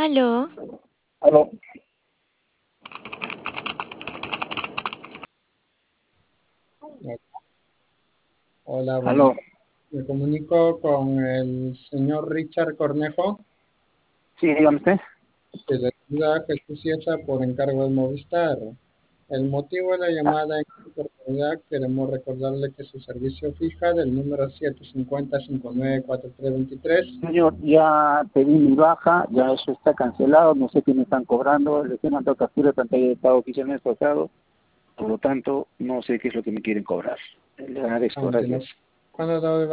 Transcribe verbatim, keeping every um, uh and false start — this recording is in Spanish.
Aló, Aló, Hola, buenas. aló. Me comunico con el señor Richard Cornejo, Sí, dígame usted. que le ayuda a Jesús Ciesa por encargo de Movistar. El motivo de la llamada en esta oportunidad, queremos recordarle que su servicio fija del número siete cinco cero cinco nueve cuatro tres dos tres. Señor, ya pedí mi baja, ya eso está cancelado, no sé qué me están cobrando, les he mandado captura de pantalla de pago que hice el mes pasado, por lo tanto, no sé qué es lo que me quieren cobrar. Le agradezco, Aunque no, gracias. cuando ha dado de